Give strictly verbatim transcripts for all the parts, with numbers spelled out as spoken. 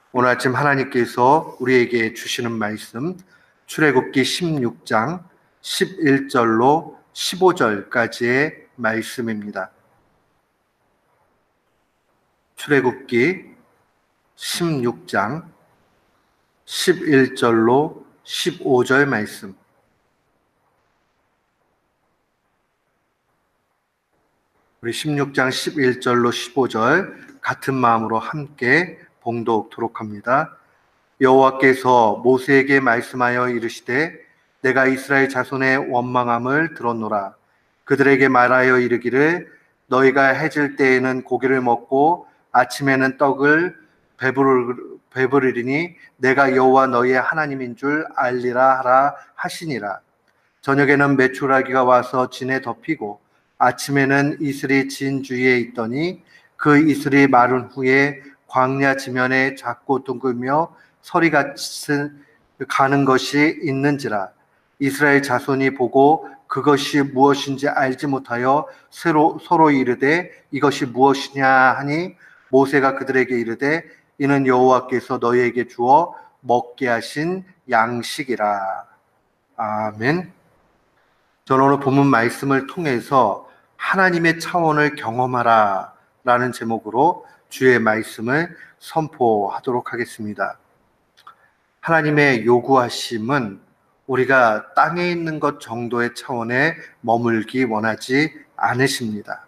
오늘 아침 하나님께서 우리에게 주시는 말씀, 출애굽기 십육 장 십일 절로 십오 절까지의 말씀입니다. 출애굽기 십육 장 십일 절로 십오 절 말씀. 우리 십육 장 십일 절로 십오 절 같은 마음으로 함께 봉독토록 합니다. 여호와께서 모세에게 말씀하여 이르시되 내가 이스라엘 자손의 원망함을 들었노라. 그들에게 말하여 이르기를 너희가 해질 때에는 고기를 먹고 아침에는 떡을 배부르, 배부르리니 내가 여호와 너희의 하나님인 줄 알리라 하라 하시니라. 저녁에는 메추라기가 와서 진에 덮이고 아침에는 이슬이 진 주위에 있더니 그 이슬이 마른 후에 광야 지면에 작고 둥글며 서리같이 가는 것이 있는지라. 이스라엘 자손이 보고 그것이 무엇인지 알지 못하여 서로, 서로 이르되 이것이 무엇이냐 하니 모세가 그들에게 이르되 이는 여호와께서 너희에게 주어 먹게 하신 양식이라. 아멘. 저는 오늘 본문 말씀을 통해서 하나님의 차원을 경험하라 라는 제목으로 주의 말씀을 선포하도록 하겠습니다. 하나님의 요구하심은 우리가 땅에 있는 것 정도의 차원에 머물기 원하지 않으십니다.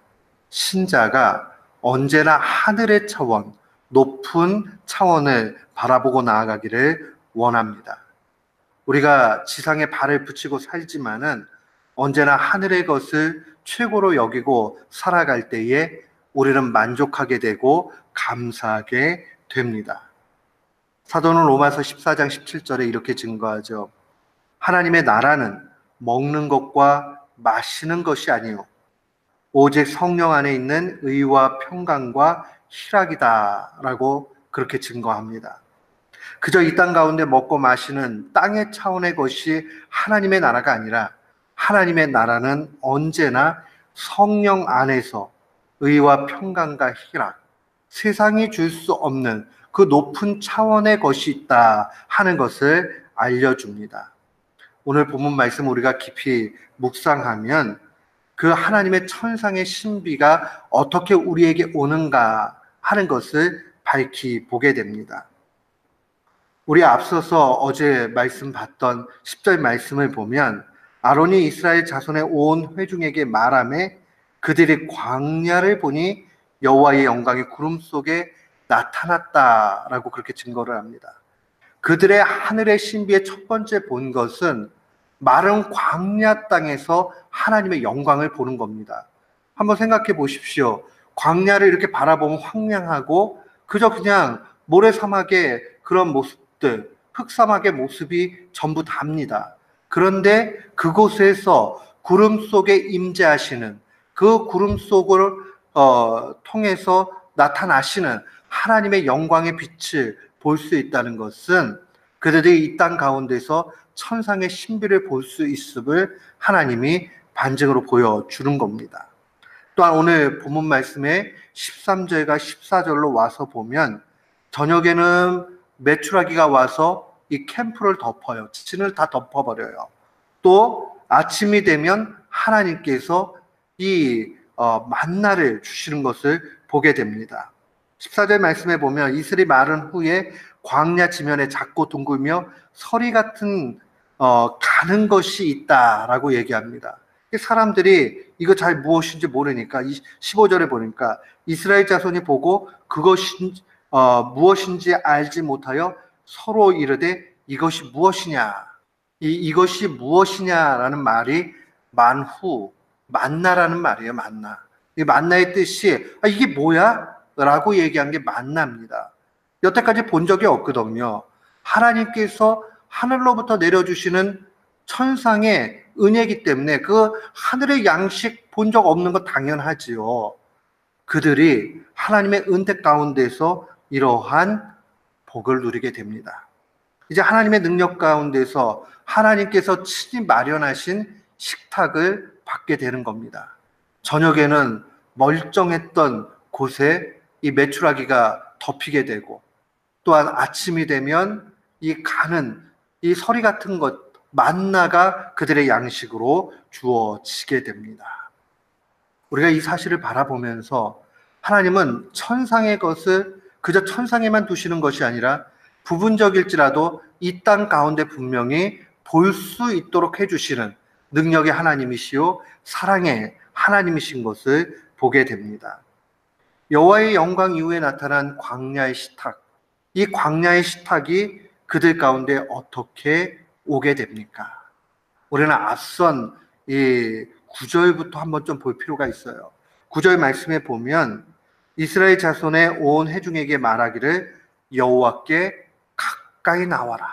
신자가 언제나 하늘의 차원, 높은 차원을 바라보고 나아가기를 원합니다. 우리가 지상에 발을 붙이고 살지만은 언제나 하늘의 것을 최고로 여기고 살아갈 때에 우리는 만족하게 되고 감사하게 됩니다. 사도는 로마서 십사 장 십칠 절에 이렇게 증거하죠. 하나님의 나라는 먹는 것과 마시는 것이 아니요 오직 성령 안에 있는 의와 평강과 희락이다 라고 그렇게 증거합니다. 그저 이 땅 가운데 먹고 마시는 땅의 차원의 것이 하나님의 나라가 아니라 하나님의 나라는 언제나 성령 안에서 의와 평강과 희락, 세상이 줄 수 없는 그 높은 차원의 것이 있다 하는 것을 알려줍니다. 오늘 본문 말씀 우리가 깊이 묵상하면 그 하나님의 천상의 신비가 어떻게 우리에게 오는가 하는 것을 밝히 보게 됩니다. 우리 앞서서 어제 말씀 봤던 십 절 말씀을 보면 아론이 이스라엘 자손의 온 회중에게 말하매 그들이 광야를 보니 여호와의 영광이 구름 속에 나타났다라고 그렇게 증거를 합니다. 그들의 하늘의 신비의 첫 번째 본 것은 마른 광야 땅에서 하나님의 영광을 보는 겁니다. 한번 생각해 보십시오. 광야를 이렇게 바라보면 황량하고 그저 그냥 모래사막의 그런 모습들, 흑사막의 모습이 전부 답니다. 그런데 그곳에서 구름 속에 임재하시는 그 구름 속을 어, 통해서 나타나시는 하나님의 영광의 빛을 볼 수 있다는 것은 그들이 이 땅 가운데서 천상의 신비를 볼 수 있음을 하나님이 반증으로 보여주는 겁니다. 또한 오늘 본문 말씀에 십삼 절과 십사 절로 와서 보면 저녁에는 메추라기가 와서 이 캠프를 덮어요. 진을 다 덮어버려요. 또 아침이 되면 하나님께서 이 어, 만나를 주시는 것을 보게 됩니다. 십사 절 말씀에 보면 이슬이 마른 후에 광야 지면에 작고 둥글며 서리 같은 어, 가는 것이 있다라고 얘기합니다. 사람들이 이거 잘 무엇인지 모르니까 십오 절에 보니까 이스라엘 자손이 보고 그것이 어, 무엇인지 알지 못하여 서로 이르되 이것이 무엇이냐 이, 이것이 무엇이냐라는 말이 만후, 만나라는 말이에요. 만나. 이 만나의 뜻이 아, 이게 뭐야? 라고 얘기한 게 만나입니다. 여태까지 본 적이 없거든요. 하나님께서 하늘로부터 내려주시는 천상의 은혜이기 때문에 그 하늘의 양식 본 적 없는 거 당연하지요. 그들이 하나님의 은택 가운데서 이러한 복을 누리게 됩니다. 이제 하나님의 능력 가운데서 하나님께서 친히 마련하신 식탁을 받게 되는 겁니다. 저녁에는 멀쩡했던 곳에 이 메추라기가 덮이게 되고 또한 아침이 되면 이 가는 이 서리 같은 것, 만나가 그들의 양식으로 주어지게 됩니다. 우리가 이 사실을 바라보면서 하나님은 천상의 것을 그저 천상에만 두시는 것이 아니라 부분적일지라도 이 땅 가운데 분명히 볼 수 있도록 해주시는 능력의 하나님이시요 사랑의 하나님이신 것을 보게 됩니다. 여호와의 영광 이후에 나타난 광야의 식탁, 이 광야의 식탁이 그들 가운데 어떻게 오게 됩니까? 우리는 앞선 이 구 절부터 한번 좀 볼 필요가 있어요. 구 절 말씀에 보면 이스라엘 자손의 온 회중에게 말하기를 여호와께 가까이 나와라.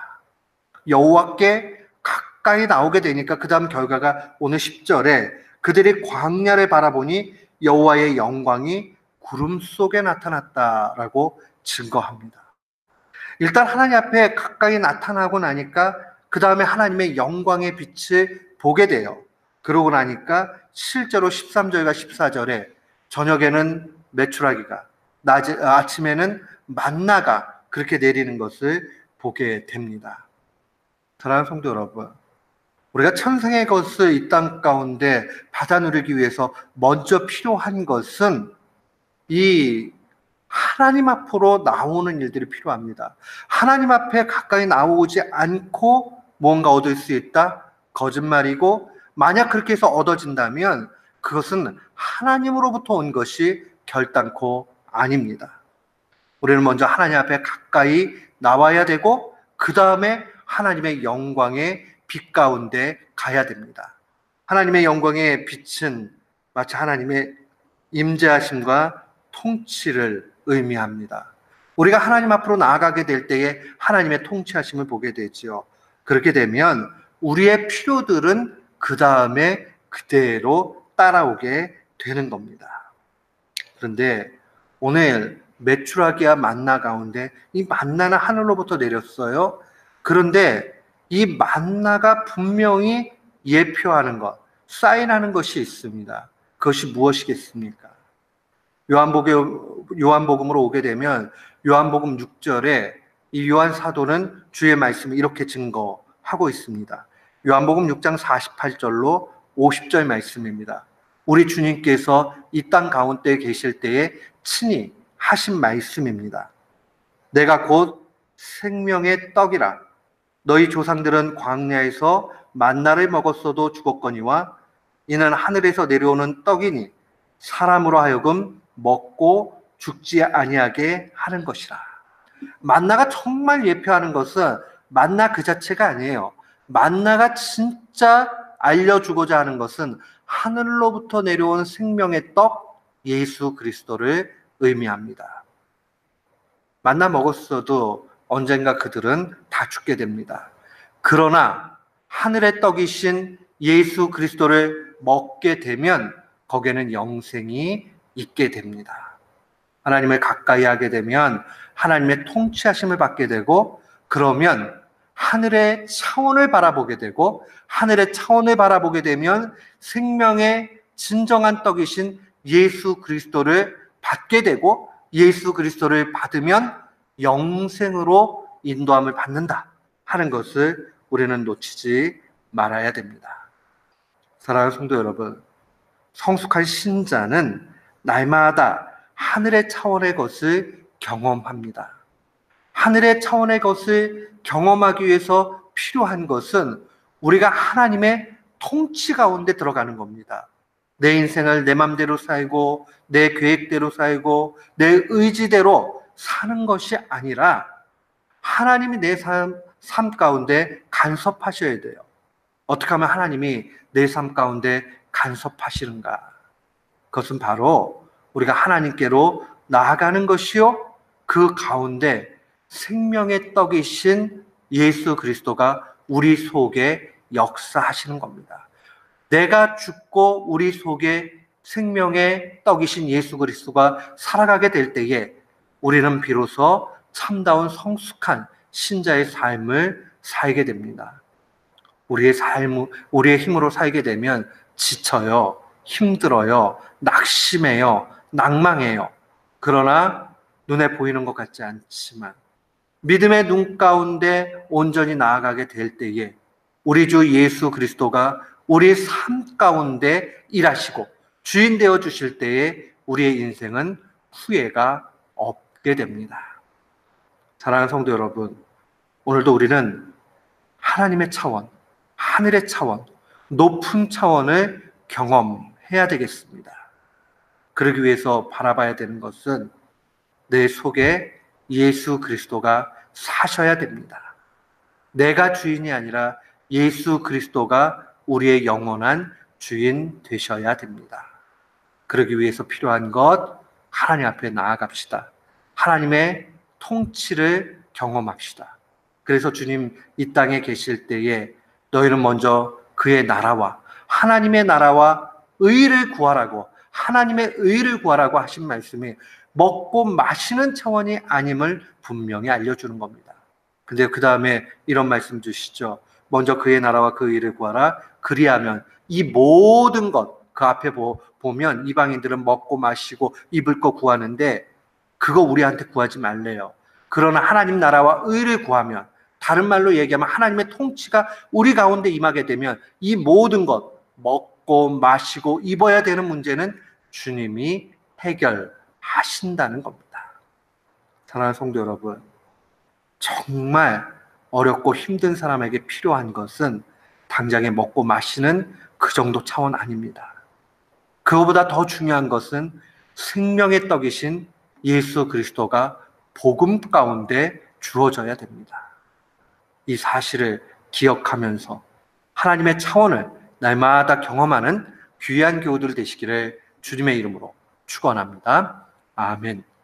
여호와께 가까이 나오게 되니까 그 다음 결과가 오늘 십 절에 그들이 광야를 바라보니 여호와의 영광이 구름 속에 나타났다라고 증거합니다. 일단 하나님 앞에 가까이 나타나고 나니까 그 다음에 하나님의 영광의 빛을 보게 돼요. 그러고 나니까 실제로 십삼 절과 십사 절에 저녁에는 메추라기가, 낮에, 아침에는 만나가 그렇게 내리는 것을 보게 됩니다. 사랑하는 성도 여러분, 우리가 천상의 것을 이 땅 가운데 받아 누리기 위해서 먼저 필요한 것은 이 하나님 앞으로 나오는 일들이 필요합니다. 하나님 앞에 가까이 나오지 않고 뭔가 얻을 수 있다? 거짓말이고, 만약 그렇게 해서 얻어진다면 그것은 하나님으로부터 온 것이 결단코 아닙니다. 우리는 먼저 하나님 앞에 가까이 나와야 되고 그 다음에 하나님의 영광의 빛 가운데 가야 됩니다. 하나님의 영광의 빛은 마치 하나님의 임재하심과 통치를 의미합니다. 우리가 하나님 앞으로 나아가게 될 때에 하나님의 통치하심을 보게 되지요. 그렇게 되면 우리의 필요들은 그 다음에 그대로 따라오게 되는 겁니다. 그런데 오늘 메추라기와 만나 가운데 이 만나는 하늘로부터 내렸어요. 그런데 이 만나가 분명히 예표하는 것, 사인하는 것이 있습니다. 그것이 무엇이겠습니까? 요한복음, 요한복음으로 오게 되면 요한복음 육 절에 이 요한 사도는 주의 말씀을 이렇게 증거하고 있습니다. 요한복음 육 장 사십팔 절로 오십 절 말씀입니다. 우리 주님께서 이 땅 가운데 계실 때에 친히 하신 말씀입니다. 내가 곧 생명의 떡이라. 너희 조상들은 광야에서 만나를 먹었어도 죽었거니와 이는 하늘에서 내려오는 떡이니 사람으로 하여금 먹고 죽지 아니하게 하는 것이라. 만나가 정말 예표하는 것은 만나 그 자체가 아니에요. 만나가 진짜 알려주고자 하는 것은 하늘로부터 내려온 생명의 떡 예수 그리스도를 의미합니다. 만나 먹었어도 언젠가 그들은 다 죽게 됩니다. 그러나 하늘의 떡이신 예수 그리스도를 먹게 되면 거기에는 영생이 있게 됩니다. 하나님을 가까이 하게 되면 하나님의 통치하심을 받게 되고, 그러면 하늘의 차원을 바라보게 되고, 하늘의 차원을 바라보게 되면 생명의 진정한 떡이신 예수 그리스도를 받게 되고, 예수 그리스도를 받으면 영생으로 인도함을 받는다 하는 것을 우리는 놓치지 말아야 됩니다. 사랑하는 성도 여러분, 성숙한 신자는 날마다 하늘의 차원의 것을 경험합니다. 하늘의 차원의 것을 경험하기 위해서 필요한 것은 우리가 하나님의 통치 가운데 들어가는 겁니다. 내 인생을 내 맘대로 살고 내 계획대로 살고 내 의지대로 사는 것이 아니라 하나님이 내 삶, 삶 가운데 간섭하셔야 돼요. 어떻게 하면 하나님이 내 삶 가운데 간섭하시는가? 그것은 바로 우리가 하나님께로 나아가는 것이요, 그 가운데 생명의 떡이신 예수 그리스도가 우리 속에 역사하시는 겁니다. 내가 죽고 우리 속에 생명의 떡이신 예수 그리스도가 살아가게 될 때에 우리는 비로소 참다운 성숙한 신자의 삶을 살게 됩니다. 우리의 삶, 우리의 힘으로 살게 되면 지쳐요, 힘들어요, 낙심해요, 낭망해요. 그러나 눈에 보이는 것 같지 않지만 믿음의 눈 가운데 온전히 나아가게 될 때에 우리 주 예수 그리스도가 우리의 삶 가운데 일하시고 주인 되어 주실 때에 우리의 인생은 후회가 없게 됩니다. 사랑하는 성도 여러분, 오늘도 우리는 하나님의 차원, 하늘의 차원, 높은 차원을 경험해야 되겠습니다. 그러기 위해서 바라봐야 되는 것은 내 속에 예수 그리스도가 사셔야 됩니다. 내가 주인이 아니라 예수 그리스도가 우리의 영원한 주인 되셔야 됩니다. 그러기 위해서 필요한 것, 하나님 앞에 나아갑시다. 하나님의 통치를 경험합시다. 그래서 주님 이 땅에 계실 때에 너희는 먼저 그의 나라와 하나님의 나라와 의를 구하라고, 하나님의 의를 구하라고 하신 말씀이 먹고 마시는 차원이 아님을 분명히 알려주는 겁니다. 근데 그 다음에 이런 말씀 주시죠. 먼저 그의 나라와 그 의를 구하라. 그리하면 이 모든 것, 그 앞에 보, 보면 이방인들은 먹고 마시고 입을 거 구하는데 그거 우리한테 구하지 말래요. 그러나 하나님 나라와 의를 구하면, 다른 말로 얘기하면 하나님의 통치가 우리 가운데 임하게 되면 이 모든 것, 먹고 마시고 입어야 되는 문제는 주님이 해결하신다는 겁니다. 사랑하는 성도 여러분, 정말 어렵고 힘든 사람에게 필요한 것은 당장에 먹고 마시는 그 정도 차원 아닙니다. 그거보다 더 중요한 것은 생명의 떡이신 예수 그리스도가 복음 가운데 주어져야 됩니다. 이 사실을 기억하면서 하나님의 차원을 날마다 경험하는 귀한 교우들 되시기를 주님의 이름으로 축원합니다. 아멘.